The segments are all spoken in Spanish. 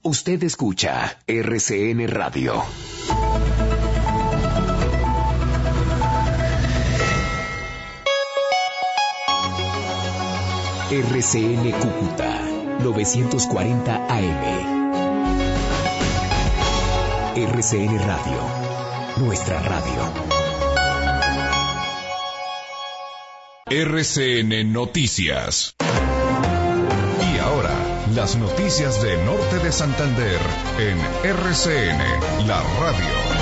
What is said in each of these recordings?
Usted escucha RCN Radio. RCN Cúcuta 940 AM. RCN Radio, nuestra radio. RCN Noticias. Y ahora, las noticias de Norte de Santander en RCN, la radio.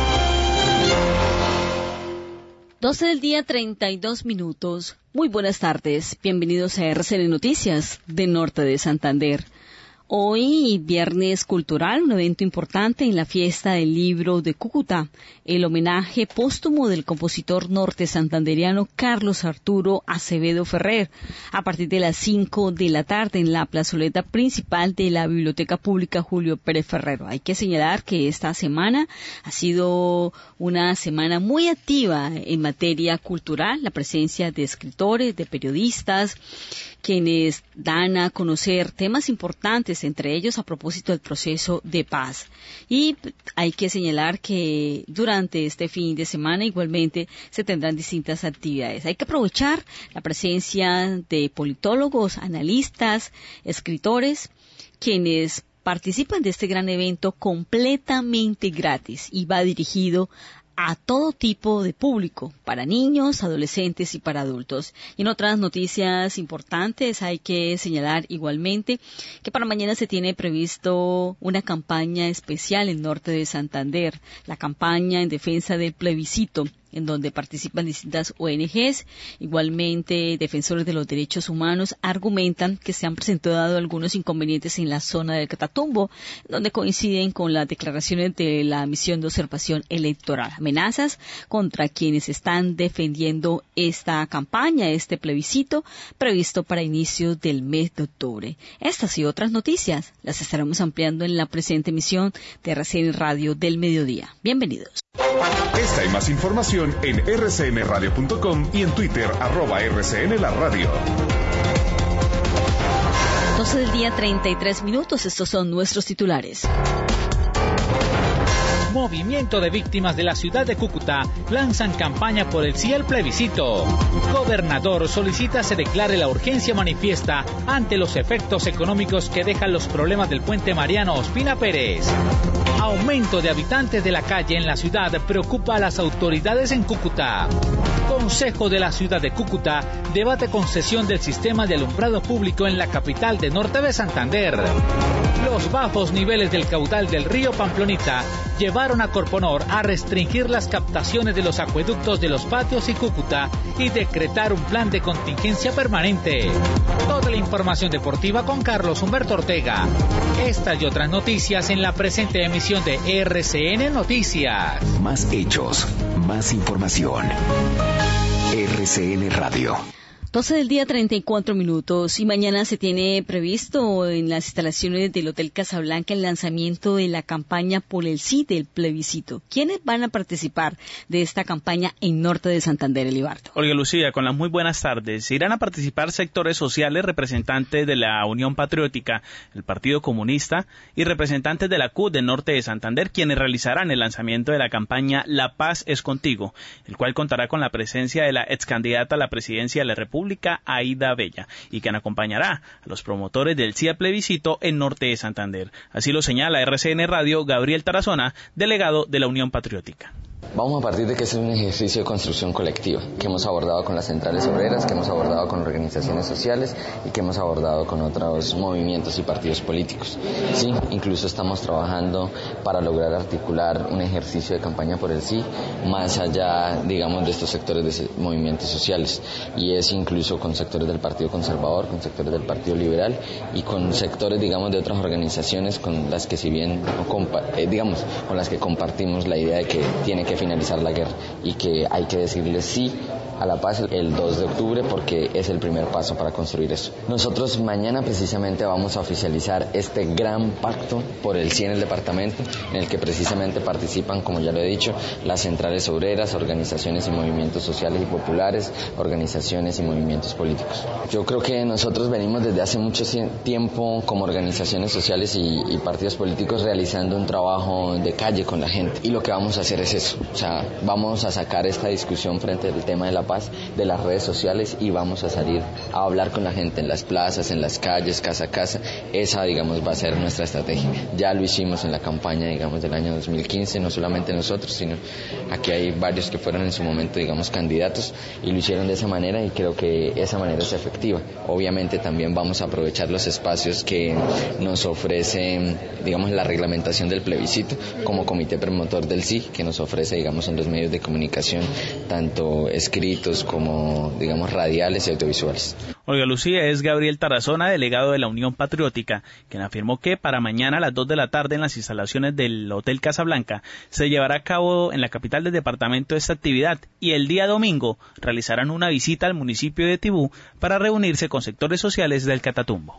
12 del día, 32 minutos. Muy buenas tardes. Bienvenidos a RCN Noticias de Norte de Santander. Hoy, Viernes Cultural, un evento importante en la Fiesta del Libro de Cúcuta, el homenaje póstumo del compositor norte santanderiano Carlos Arturo Acevedo Ferrer, a partir de las 5 de la tarde en la plazoleta principal de la Biblioteca Pública Julio Pérez Ferrero. Hay que señalar que esta semana ha sido una semana muy activa en materia cultural, la presencia de escritores, de periodistas, quienes dan a conocer temas importantes, entre ellos a propósito del proceso de paz. Y hay que señalar que durante este fin de semana igualmente se tendrán distintas actividades. Hay que aprovechar la presencia de politólogos, analistas, escritores, quienes participan de este gran evento completamente gratis y va dirigido a todo tipo de público, para niños, adolescentes y para adultos. Y en otras noticias importantes hay que señalar igualmente que para mañana se tiene previsto una campaña especial en Norte de Santander, la campaña en defensa del plebiscito, en donde participan distintas ONGs. Igualmente, defensores de los derechos humanos argumentan que se han presentado algunos inconvenientes en la zona del Catatumbo, donde coinciden con las declaraciones de la misión de observación electoral. Amenazas contra quienes están defendiendo esta campaña, este plebiscito, previsto para inicios del mes de octubre. Estas y otras noticias las estaremos ampliando en la presente emisión de RCN Radio del Mediodía. Bienvenidos. Esta y más información en rcnradio.com y en Twitter, @RCN la radio. 12 del día, 33 minutos. Estos son nuestros titulares. Movimiento de víctimas de la ciudad de Cúcuta lanzan campaña por el sí al plebiscito. Gobernador solicita se declare la urgencia manifiesta ante los efectos económicos que dejan los problemas del puente Mariano Ospina Pérez. Aumento de habitantes de la calle en la ciudad preocupa a las autoridades en Cúcuta. Consejo de la ciudad de Cúcuta debate concesión del sistema de alumbrado público en la capital de Norte de Santander. Los bajos niveles del caudal del río Pamplonita llevaron a Corponor a restringir las captaciones de los acueductos de Los Patios y Cúcuta y decretar un plan de contingencia permanente. Toda la información deportiva con Carlos Humberto Ortega. Estas y otras noticias en la presente emisión de RCN Noticias. Más hechos, más información. RCN Radio. 12 del día, 34 minutos, y mañana se tiene previsto en las instalaciones del Hotel Casablanca el lanzamiento de la campaña por el sí del plebiscito. ¿Quiénes van a participar de esta campaña en Norte de Santander, Elibardo? Olga Lucía, con las muy buenas tardes. Irán a participar sectores sociales, representantes de la Unión Patriótica, el Partido Comunista y representantes de la CUT de Norte de Santander, quienes realizarán el lanzamiento de la campaña La Paz es Contigo, el cual contará con la presencia de la excandidata a la presidencia de la República, Aida Bella, y quien acompañará a los promotores del sí al plebiscito en Norte de Santander. Así lo señala RCN Radio Gabriel Tarazona, delegado de la Unión Patriótica. Vamos a partir de que es un ejercicio de construcción colectiva, que hemos abordado con las centrales obreras, que hemos abordado con organizaciones sociales y que hemos abordado con otros movimientos y partidos políticos. Sí, incluso estamos trabajando para lograr articular un ejercicio de campaña por el sí, más allá, digamos, de estos sectores de movimientos sociales, y es incluso con sectores del Partido Conservador, con sectores del Partido Liberal y con sectores, digamos, de otras organizaciones con las que si bien, con las que compartimos la idea de que tiene que finalizar la guerra y que hay que decirle sí a la paz el 2 de octubre porque es el primer paso para construir eso. Nosotros mañana precisamente vamos a oficializar este gran pacto por el sí en el departamento, en el que precisamente participan, como ya lo he dicho, las centrales obreras, organizaciones y movimientos sociales y populares, organizaciones y movimientos políticos. Yo creo que nosotros venimos desde hace mucho tiempo como organizaciones sociales y partidos políticos realizando un trabajo de calle con la gente, y lo que vamos a hacer es eso, o sea, vamos a sacar esta discusión frente al tema de la paz de las redes sociales y vamos a salir a hablar con la gente en las plazas, en las calles, casa a casa. Esa, digamos, va a ser nuestra estrategia. Ya lo hicimos en la campaña, digamos, del año 2015, no solamente nosotros, sino aquí hay varios que fueron en su momento, digamos, candidatos y lo hicieron de esa manera, y creo que esa manera es efectiva. Obviamente también vamos a aprovechar los espacios que nos ofrece, digamos, la reglamentación del plebiscito como comité promotor del sí, que nos ofrece, digamos, en los medios de comunicación, tanto escritos como, digamos, radiales y audiovisuales. Olga Lucía, es Gabriel Tarazona, delegado de la Unión Patriótica, quien afirmó que para mañana a las 2 de la tarde en las instalaciones del Hotel Casablanca se llevará a cabo en la capital del departamento esta actividad, y el día domingo realizarán una visita al municipio de Tibú para reunirse con sectores sociales del Catatumbo.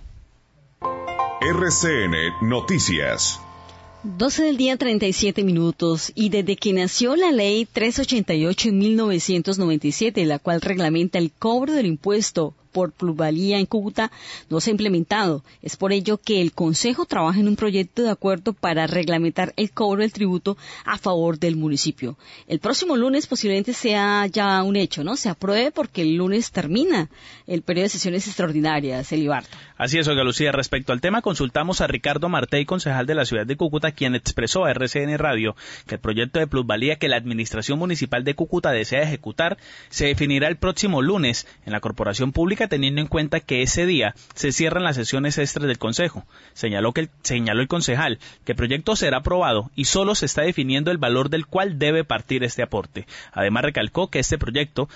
RCN Noticias. 12 del día, 37 minutos, y desde que nació la ley 388 en 1997, la cual reglamenta el cobro del impuesto por plusvalía en Cúcuta, no se ha implementado. Es por ello que el Consejo trabaja en un proyecto de acuerdo para reglamentar el cobro del tributo a favor del municipio. El próximo lunes posiblemente sea ya un hecho, ¿no? Se apruebe porque el lunes termina el periodo de sesiones extraordinarias, Elibarto. Así es, Olga Lucía. Respecto al tema, consultamos a Ricardo Martey, concejal de la ciudad de Cúcuta, quien expresó a RCN Radio que el proyecto de plusvalía que la Administración Municipal de Cúcuta desea ejecutar se definirá el próximo lunes en la Corporación Pública, teniendo en cuenta que ese día se cierran las sesiones extras del Consejo. Señaló el concejal que el proyecto será aprobado y solo se está definiendo el valor del cual debe partir este aporte. Además, recalcó que este proyecto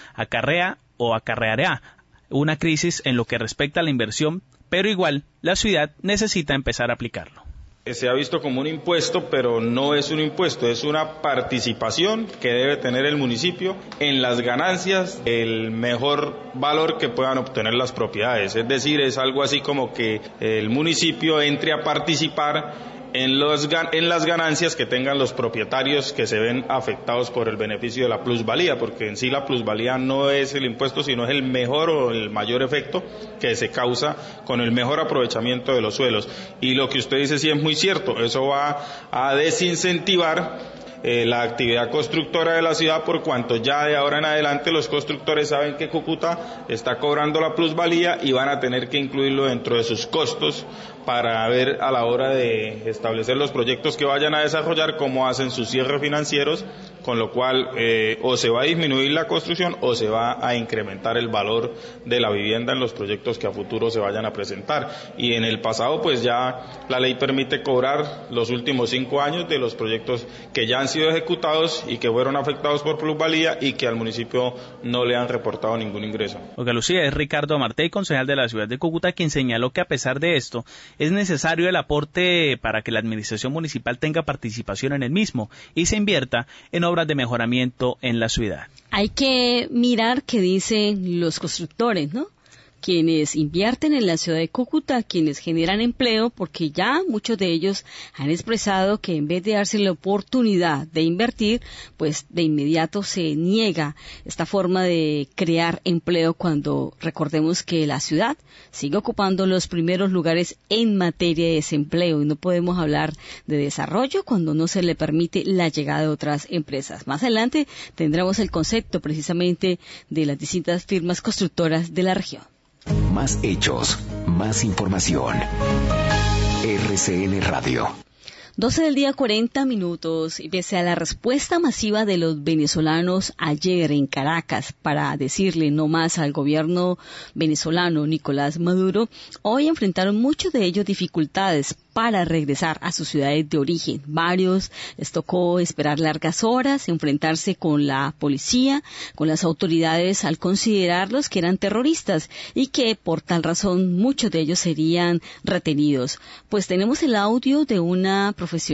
acarreará una crisis en lo que respecta a la inversión, pero igual la ciudad necesita empezar a aplicarlo. Se ha visto como un impuesto, pero no es un impuesto, es una participación que debe tener el municipio en las ganancias, el mejor valor que puedan obtener las propiedades. Es decir, es algo así como que el municipio entre a participar en las ganancias que tengan los propietarios que se ven afectados por el beneficio de la plusvalía, porque en sí la plusvalía no es el impuesto, sino es el mejor o el mayor efecto que se causa con el mejor aprovechamiento de los suelos. Y lo que usted dice sí es muy cierto, eso va a desincentivar la actividad constructora de la ciudad, por cuanto ya de ahora en adelante los constructores saben que Cúcuta está cobrando la plusvalía y van a tener que incluirlo dentro de sus costos para ver a la hora de establecer los proyectos que vayan a desarrollar cómo hacen sus cierres financieros, con lo cual o se va a disminuir la construcción o se va a incrementar el valor de la vivienda en los proyectos que a futuro se vayan a presentar. Y en el pasado pues ya la ley permite cobrar los últimos 5 años de los proyectos que ya han sido ejecutados y que fueron afectados por plusvalía y que al municipio no le han reportado ningún ingreso. Olga Lucía, es Ricardo Martey, concejal de la ciudad de Cúcuta, quien señaló que a pesar de esto es necesario el aporte para que la administración municipal tenga participación en el mismo y se invierta en obras de mejoramiento en la ciudad. Hay que mirar qué dicen los constructores, ¿no? Quienes invierten en la ciudad de Cúcuta, quienes generan empleo, porque ya muchos de ellos han expresado que en vez de darse la oportunidad de invertir, pues de inmediato se niega esta forma de crear empleo cuando recordemos que la ciudad sigue ocupando los primeros lugares en materia de desempleo y no podemos hablar de desarrollo cuando no se le permite la llegada de otras empresas. Más adelante tendremos el concepto precisamente de las distintas firmas constructoras de la región. Más hechos, más información. RCN Radio. 12 del día, 40 minutos, y pese a la respuesta masiva de los venezolanos ayer en Caracas para decirle no más al gobierno venezolano Nicolás Maduro, hoy enfrentaron muchos de ellos dificultades para regresar a sus ciudades de origen. Varios les tocó esperar largas horas, enfrentarse con la policía, con las autoridades al considerarlos que eran terroristas y que por tal razón muchos de ellos serían retenidos. Pues tenemos el audio de una profesional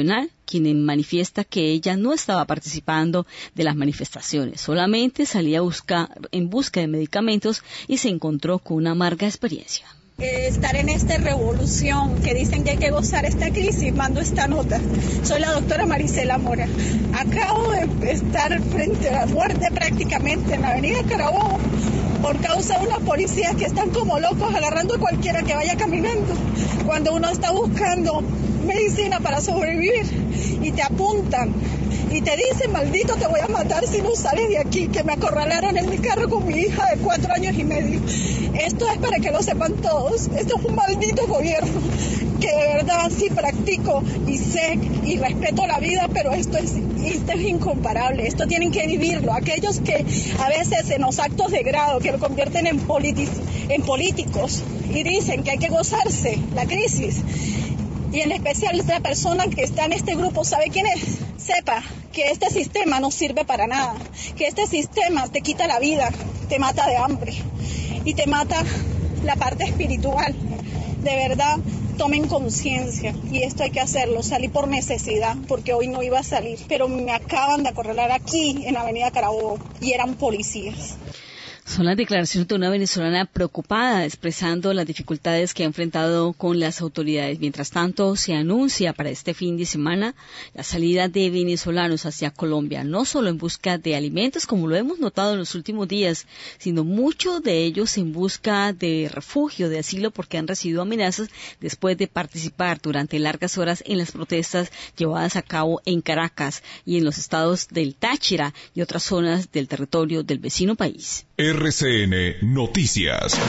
quien manifiesta que ella no estaba participando de las manifestaciones, solamente salía en busca de medicamentos y se encontró con una amarga experiencia. Estar en esta revolución que dicen que hay que gozar esta crisis, mando esta nota. Soy la doctora Marisela Mora. Acabo de estar frente a la muerte prácticamente en la avenida Carabobo por causa de unos policías que están como locos agarrando a cualquiera que vaya caminando cuando uno está buscando medicina para sobrevivir y te apuntan y te dicen: maldito, te voy a matar si no sales de aquí, que me acorralaron en mi carro con mi hija de 4 años y medio. Esto es para que lo sepan todos. Esto es un maldito gobierno que de verdad sí practico y sé y respeto la vida, pero esto es incomparable. Esto tienen que vivirlo. Aquellos que a veces en los actos de grado que lo convierten en políticos y dicen que hay que gozarse la crisis, y en especial la persona que está en este grupo, ¿sabe quién es? Sepa que este sistema no sirve para nada, que este sistema te quita la vida, te mata de hambre y te mata la parte espiritual. De verdad, tomen conciencia, y esto hay que hacerlo. Salí por necesidad, porque hoy no iba a salir, pero me acaban de acorralar aquí en la avenida Carabobo y eran policías. Son las declaraciones de una venezolana preocupada, expresando las dificultades que ha enfrentado con las autoridades. Mientras tanto, se anuncia para este fin de semana la salida de venezolanos hacia Colombia, no solo en busca de alimentos, como lo hemos notado en los últimos días, sino muchos de ellos en busca de refugio, de asilo, porque han recibido amenazas después de participar durante largas horas en las protestas llevadas a cabo en Caracas y en los estados del Táchira y otras zonas del territorio del vecino país. RCN Noticias.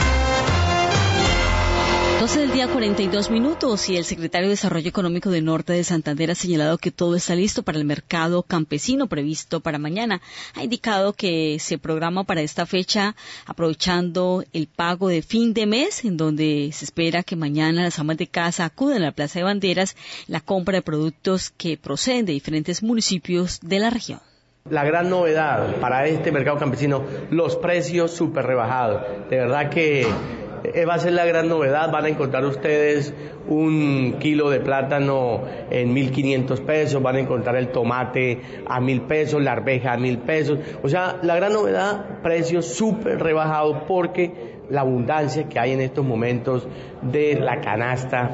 12 del día 42 minutos y el secretario de Desarrollo Económico de Norte de Santander ha señalado que todo está listo para el mercado campesino previsto para mañana. Ha indicado que se programa para esta fecha aprovechando el pago de fin de mes, en donde se espera que mañana las amas de casa acudan a la Plaza de Banderas la compra de productos que proceden de diferentes municipios de la región. La gran novedad para este mercado campesino, los precios súper rebajados. De verdad que va a ser la gran novedad. Van a encontrar ustedes un kilo de plátano en 1.500 pesos, van a encontrar el tomate a 1.000 pesos, la arveja a 1.000 pesos. O sea, la gran novedad, precios súper rebajados, porque la abundancia que hay en estos momentos de la canasta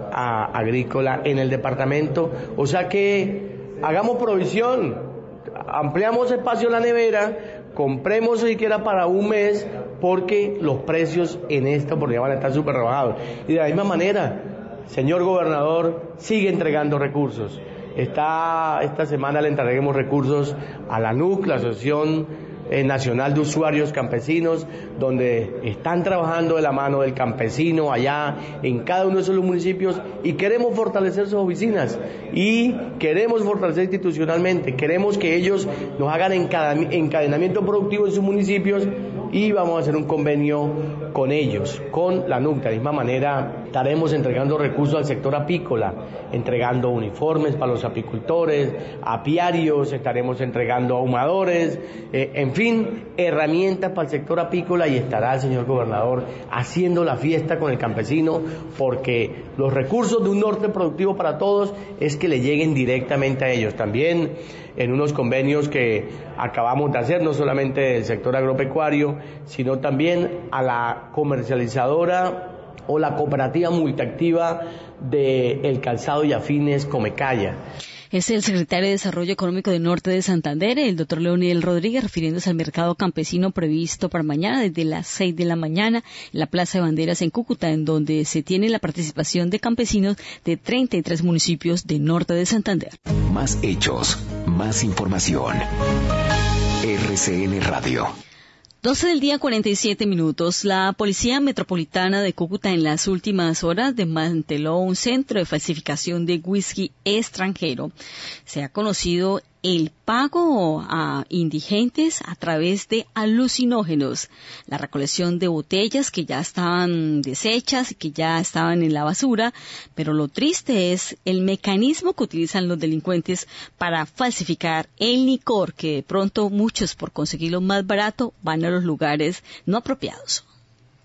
agrícola en el departamento. O sea que hagamos provisión. Ampliamos espacio en la nevera, compremos siquiera para un mes, porque los precios en esta oportunidad van a estar súper rebajados. Y de la misma manera, señor gobernador, sigue entregando recursos. Esta semana le entreguemos recursos a la ANUC, la Asociación Nacional de Usuarios Campesinos, donde están trabajando de la mano del campesino allá en cada uno de esos municipios, y queremos fortalecer sus oficinas y queremos fortalecer institucionalmente, queremos que ellos nos hagan encadenamiento productivo en sus municipios, y vamos a hacer un convenio con ellos, con la ANUC. De la misma manera estaremos entregando recursos al sector apícola, entregando uniformes para los apicultores, apiarios, estaremos entregando ahumadores, en fin, herramientas para el sector apícola, y estará el señor gobernador haciendo la fiesta con el campesino, porque los recursos de un norte productivo para todos es que le lleguen directamente a ellos. También en unos convenios que acabamos de hacer, no solamente del sector agropecuario, sino también a la comercializadora o la cooperativa multiactiva del calzado y afines Comecaya. Es el secretario de Desarrollo Económico de Norte de Santander, el doctor Leonel Rodríguez, refiriéndose al mercado campesino previsto para mañana desde las 6 de la mañana en la Plaza de Banderas en Cúcuta, en donde se tiene la participación de campesinos de 33 municipios de Norte de Santander. Más hechos, más información. RCN Radio. 12 del día 47 minutos. La Policía Metropolitana de Cúcuta en las últimas horas desmanteló un centro de falsificación de whisky extranjero. Se ha conocido el pago a indigentes a través de alucinógenos, la recolección de botellas que ya estaban deshechas y que ya estaban en la basura, pero lo triste es el mecanismo que utilizan los delincuentes para falsificar el licor, que de pronto muchos, por conseguirlo más barato, van a los lugares no apropiados.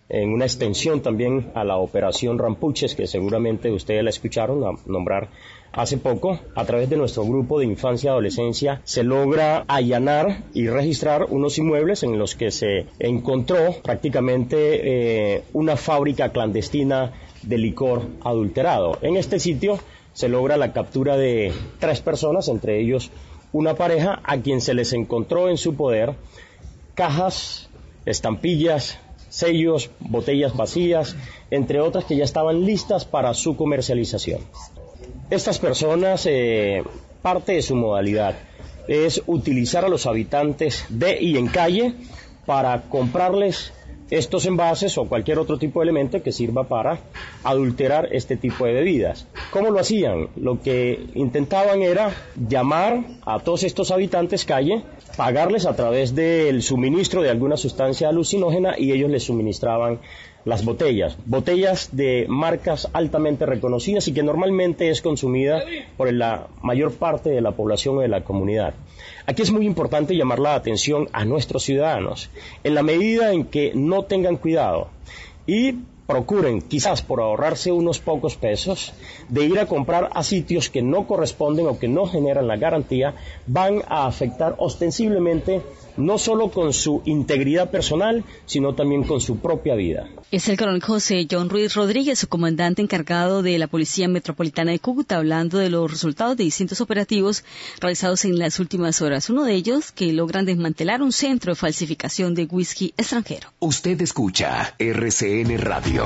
en una extensión también a la operación Rampuches, que seguramente ustedes la escucharon nombrar hace poco. A través de nuestro grupo de infancia y adolescencia se logra allanar y registrar unos inmuebles en los que se encontró prácticamente una fábrica clandestina de licor adulterado. En este sitio se logra la captura de 3 personas, entre ellos una pareja, a quien se les encontró en su poder cajas, estampillas, sellos, botellas vacías, entre otras que ya estaban listas para su comercialización. Estas personas, parte de su modalidad es utilizar a los habitantes de y en calle para comprarles estos envases o cualquier otro tipo de elemento que sirva para adulterar este tipo de bebidas. ¿Cómo lo hacían? Lo que intentaban era llamar a todos estos habitantes calle, pagarles a través del suministro de alguna sustancia alucinógena y ellos les suministraban las botellas de marcas altamente reconocidas y que normalmente es consumida por la mayor parte de la población o de la comunidad. Aquí es muy importante llamar la atención a nuestros ciudadanos, en la medida en que no tengan cuidado y procuren, quizás por ahorrarse unos pocos pesos, de ir a comprar a sitios que no corresponden o que no generan la garantía, van a afectar ostensiblemente no solo con su integridad personal, sino también con su propia vida. Es el coronel José John Ruiz Rodríguez, su comandante encargado de la Policía Metropolitana de Cúcuta, hablando de los resultados de distintos operativos realizados en las últimas horas. Uno de ellos que logran desmantelar un centro de falsificación de whisky extranjero. Usted escucha RCN Radio.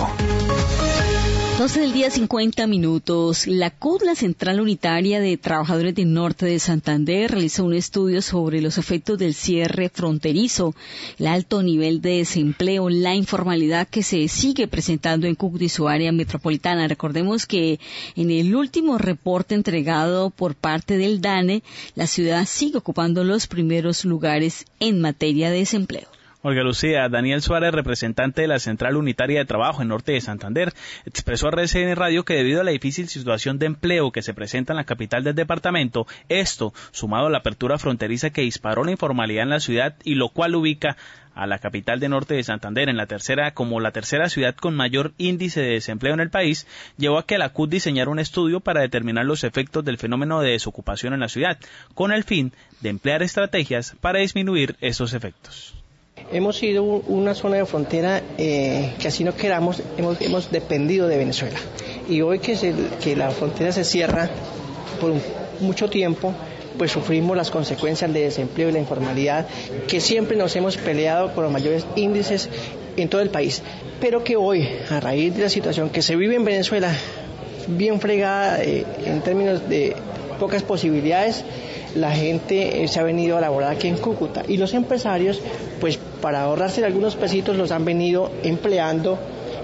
12 del día, 50 minutos. La CUT, la Central Unitaria de Trabajadores del Norte de Santander, realizó un estudio sobre los efectos del cierre fronterizo, el alto nivel de desempleo, la informalidad que se sigue presentando en Cúcuta y su área metropolitana. Recordemos que en el último reporte entregado por parte del DANE, la ciudad sigue ocupando los primeros lugares en materia de desempleo. Olga Lucía, Daniel Suárez, representante de la Central Unitaria de Trabajo en Norte de Santander, expresó a RCN Radio que debido a la difícil situación de empleo que se presenta en la capital del departamento, esto, sumado a la apertura fronteriza que disparó la informalidad en la ciudad y lo cual ubica a la capital de Norte de Santander como la tercera ciudad con mayor índice de desempleo en el país, llevó a que la CUT diseñara un estudio para determinar los efectos del fenómeno de desocupación en la ciudad, con el fin de emplear estrategias para disminuir esos efectos. Hemos sido una zona de frontera que así no queramos, hemos dependido de Venezuela. Y hoy que la frontera se cierra por mucho tiempo, pues sufrimos las consecuencias de desempleo y la informalidad, que siempre nos hemos peleado con los mayores índices en todo el país. Pero que hoy, a raíz de la situación que se vive en Venezuela, bien fregada en términos de pocas posibilidades, la gente se ha venido a laborar aquí en Cúcuta y los empresarios, pues para ahorrarse algunos pesitos, los han venido empleando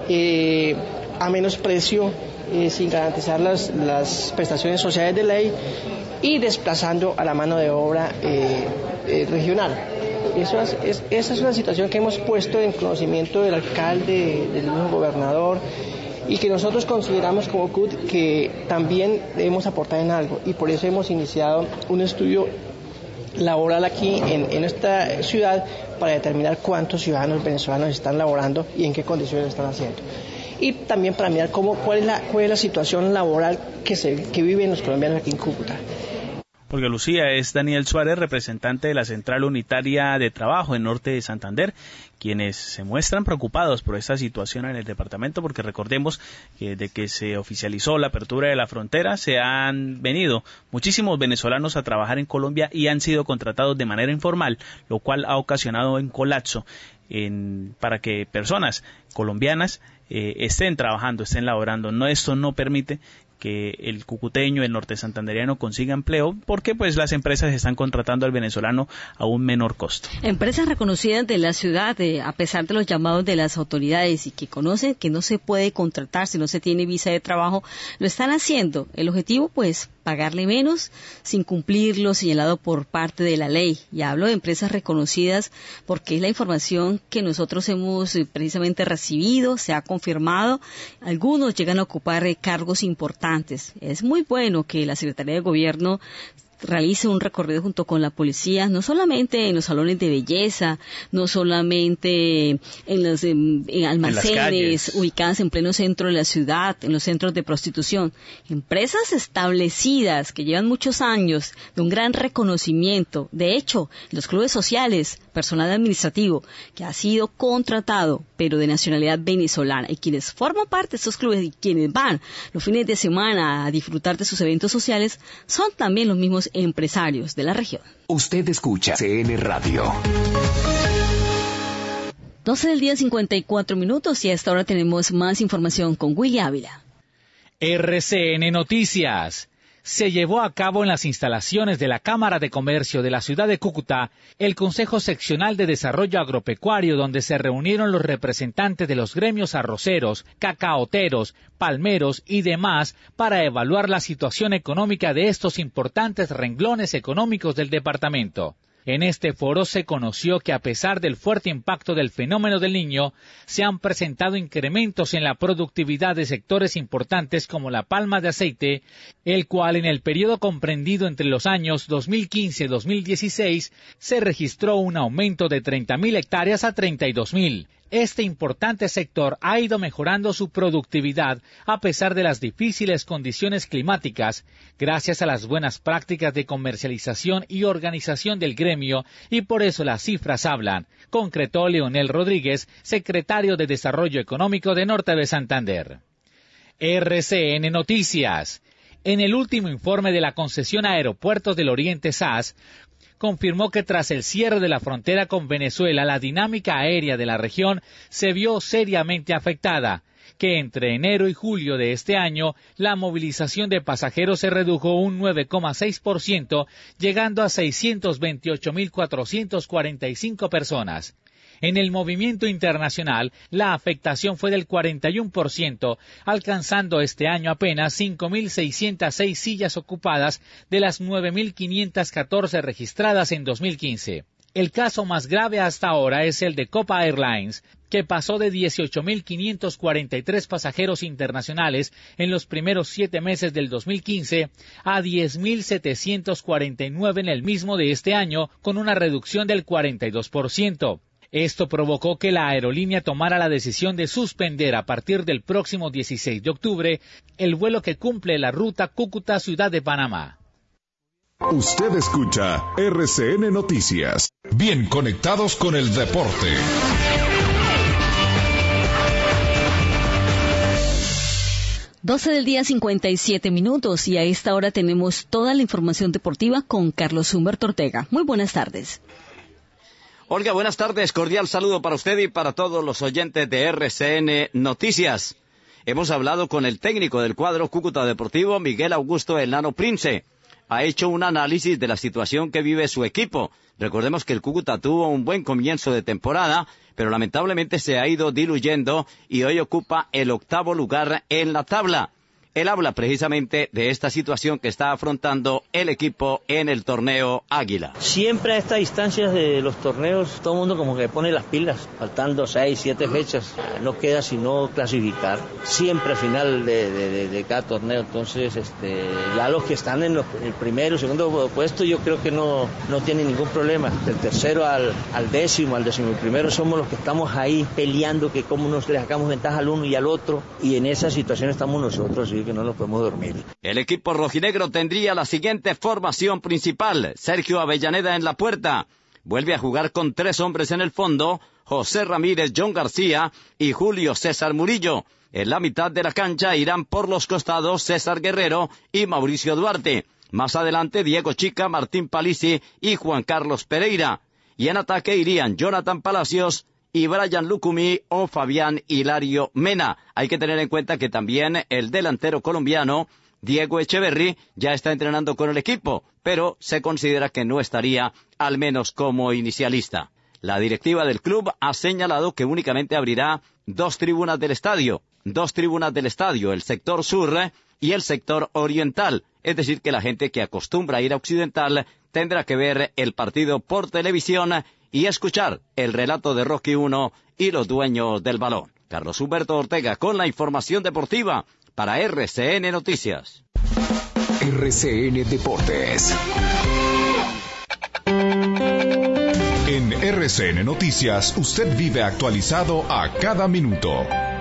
a menos precio, sin garantizar las prestaciones sociales de ley y desplazando a la mano de obra regional. Esa es una situación que hemos puesto en conocimiento del alcalde, del nuevo gobernador, y que nosotros consideramos como CUT que también debemos aportar en algo, y por eso hemos iniciado un estudio laboral aquí en esta ciudad para determinar cuántos ciudadanos venezolanos están laborando y en qué condiciones lo están haciendo. Y también para mirar cuál es la situación laboral que viven los colombianos aquí en Cúcuta. Olga Lucía, es Daniel Suárez, representante de la Central Unitaria de Trabajo en Norte de Santander, quienes se muestran preocupados por esta situación en el departamento, porque recordemos que desde que se oficializó la apertura de la frontera se han venido muchísimos venezolanos a trabajar en Colombia y han sido contratados de manera informal, lo cual ha ocasionado un colapso para que personas colombianas estén trabajando, estén laborando. Esto no permite que el cucuteño, el norte santanderiano consiga empleo, porque pues las empresas están contratando al venezolano a un menor costo. Empresas reconocidas de la ciudad, a pesar de los llamados de las autoridades y que conocen que no se puede contratar si no se tiene visa de trabajo, lo están haciendo. El objetivo, pues, pagarle menos sin cumplir lo señalado por parte de la ley. Y hablo de empresas reconocidas porque es la información que nosotros hemos precisamente recibido, se ha confirmado. Algunos llegan a ocupar cargos importantes. Es muy bueno que la Secretaría de Gobierno realice un recorrido junto con la policía, no solamente en los salones de belleza, no solamente en los almacenes ubicadas en pleno centro de la ciudad, en los centros de prostitución, empresas establecidas que llevan muchos años de un gran reconocimiento. De hecho, los clubes sociales, personal administrativo que ha sido contratado, pero de nacionalidad venezolana, y quienes forman parte de estos clubes y quienes van los fines de semana a disfrutar de sus eventos sociales, son también los mismos empresarios de la región. Usted escucha CN Radio. 12 del día, 54 minutos, y a esta hora tenemos más información con Willy Ávila. RCN Noticias. Se llevó a cabo en las instalaciones de la Cámara de Comercio de la ciudad de Cúcuta el Consejo Seccional de Desarrollo Agropecuario, donde se reunieron los representantes de los gremios arroceros, cacaoteros, palmeros y demás para evaluar la situación económica de estos importantes renglones económicos del departamento. En este foro se conoció que a pesar del fuerte impacto del fenómeno del Niño, se han presentado incrementos en la productividad de sectores importantes como la palma de aceite, el cual en el periodo comprendido entre los años 2015 y 2016 se registró un aumento de 30.000 hectáreas a 32.000. Este importante sector ha ido mejorando su productividad a pesar de las difíciles condiciones climáticas, gracias a las buenas prácticas de comercialización y organización del gremio, y por eso las cifras hablan, concretó Leonel Rodríguez, secretario de Desarrollo Económico de Norte de Santander. RCN Noticias. En el último informe de la concesión a Aeropuertos del Oriente SAS, confirmó que tras el cierre de la frontera con Venezuela, la dinámica aérea de la región se vio seriamente afectada, que entre enero y julio de este año, la movilización de pasajeros se redujo un 9,6%, llegando a 628.445 personas. En el movimiento internacional, la afectación fue del 41%, alcanzando este año apenas 5.606 sillas ocupadas de las 9.514 registradas en 2015. El caso más grave hasta ahora es el de Copa Airlines, que pasó de 18.543 pasajeros internacionales en los primeros 7 meses del 2015 a 10.749 en el mismo de este año, con una reducción del 42%. Esto provocó que la aerolínea tomara la decisión de suspender a partir del próximo 16 de octubre el vuelo que cumple la ruta Cúcuta-Ciudad de Panamá. Usted escucha RCN Noticias. Bien conectados con el deporte. Doce del día, 57 minutos, y a esta hora tenemos toda la información deportiva con Carlos Humberto Ortega. Muy buenas tardes. Olga, buenas tardes. Cordial saludo para usted y para todos los oyentes de RCN Noticias. Hemos hablado con el técnico del cuadro Cúcuta Deportivo, Miguel Augusto El Nano Prince. Ha hecho un análisis de la situación que vive su equipo. Recordemos que el Cúcuta tuvo un buen comienzo de temporada, pero lamentablemente se ha ido diluyendo y hoy ocupa el 8º lugar en la tabla. Él habla precisamente de esta situación que está afrontando el equipo en el torneo Águila. Siempre a estas instancias de los torneos, todo el mundo como que pone las pilas, faltando 6, 7 fechas, no queda sino clasificar, siempre al final de cada torneo. Entonces, ya los que están en el primero y segundo puesto, yo creo que no tienen ningún problema. Del tercero al décimo, al 11º, somos los que estamos ahí peleando, que cómo nos le sacamos ventaja al uno y al otro, y en esa situación estamos nosotros, ¿sí? Que no nos podemos dormir. El equipo rojinegro tendría la siguiente formación principal: Sergio Avellaneda en la puerta. Vuelve a jugar con 3 hombres en el fondo: José Ramírez, John García y Julio César Murillo. En la mitad de la cancha irán por los costados César Guerrero y Mauricio Duarte. Más adelante Diego Chica, Martín Palisi y Juan Carlos Pereira. Y en ataque irían Jonathan Palacios y Brian Lucumí o Fabián Hilario Mena. Hay que tener en cuenta que también el delantero colombiano Diego Echeverry ya está entrenando con el equipo, pero se considera que no estaría al menos como inicialista. La directiva del club ha señalado que únicamente abrirá 2 tribunas del estadio, el sector sur y el sector oriental, es decir que la gente que acostumbra a ir a occidental tendrá que ver el partido por televisión y escuchar el relato de Rocky 1 y los dueños del balón. Carlos Humberto Ortega con la información deportiva para RCN Noticias. RCN Deportes. En RCN Noticias, usted vive actualizado a cada minuto.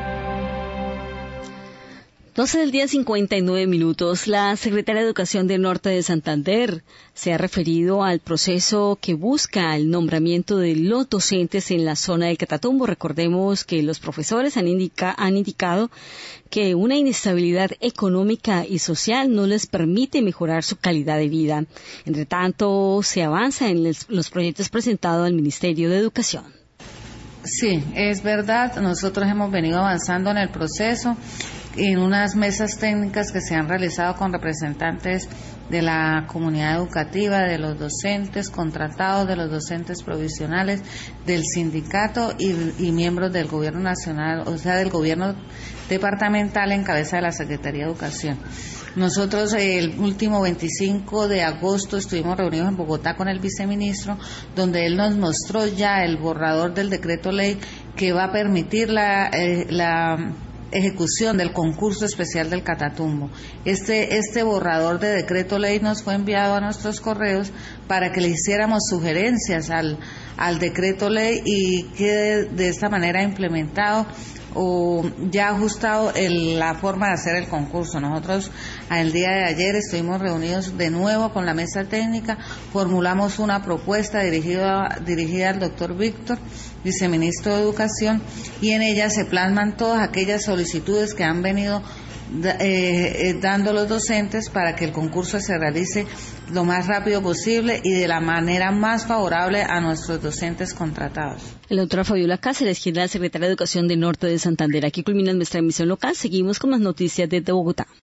12 del día 59 minutos. La Secretaría de Educación del Norte de Santander se ha referido al proceso que busca el nombramiento de los docentes en la zona del Catatumbo. Recordemos que los profesores han indicado que una inestabilidad económica y social no les permite mejorar su calidad de vida. Entre tanto, se avanza en los proyectos presentados al Ministerio de Educación. Sí, es verdad. Nosotros hemos venido avanzando en el proceso en unas mesas técnicas que se han realizado con representantes de la comunidad educativa, de los docentes contratados, de los docentes provisionales, del sindicato y miembros del gobierno nacional, o sea, del gobierno departamental en cabeza de la Secretaría de Educación. Nosotros el último 25 de agosto estuvimos reunidos en Bogotá con el viceministro, donde él nos mostró ya el borrador del decreto ley que va a permitir la ejecución del concurso especial del Catatumbo. Este borrador de decreto ley nos fue enviado a nuestros correos para que le hiciéramos sugerencias al decreto ley y quede de esta manera implementado o ya ajustado la forma de hacer el concurso. Nosotros el día de ayer estuvimos reunidos de nuevo con la mesa técnica, formulamos una propuesta dirigida al doctor Víctor, viceministro de Educación, y en ella se plasman todas aquellas solicitudes que han venido dando los docentes para que el concurso se realice lo más rápido posible y de la manera más favorable a nuestros docentes contratados. La doctora Fabiola Cáceres, general secretaria de Educación del Norte de Santander. Aquí culmina nuestra emisión local. Seguimos con más noticias desde Bogotá.